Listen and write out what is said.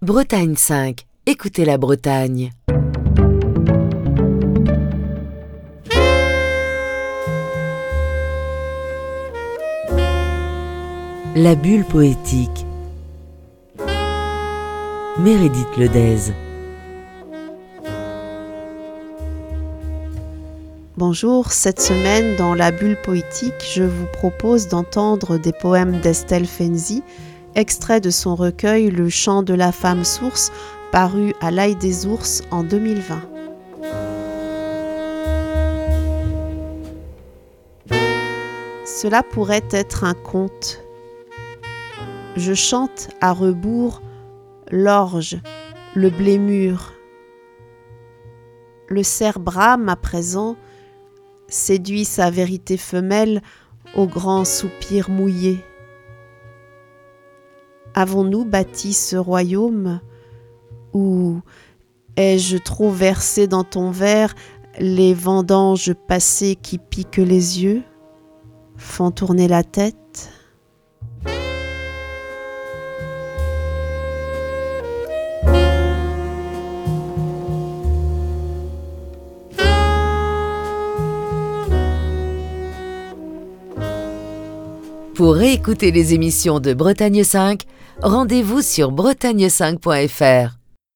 Bretagne 5, écoutez la Bretagne. La bulle poétique. Meredith Ledez. Bonjour, cette semaine dans la bulle poétique, je vous propose d'entendre des poèmes d'Estelle Fenzi, extraits de son recueil Le chant de la femme source, paru à l'Ail des Ours en 2020. Cela pourrait être un conte. Je chante à rebours l'orge, le blé mûr. Le cerf brame à présent, séduit sa vérité femelle au grand soupir mouillé. Avons-nous bâti ce royaume ou ai-je trop versé dans ton verre les vendanges passées qui piquent les yeux, font tourner la tête? Pour réécouter les émissions de Bretagne 5, rendez-vous sur bretagne5.fr.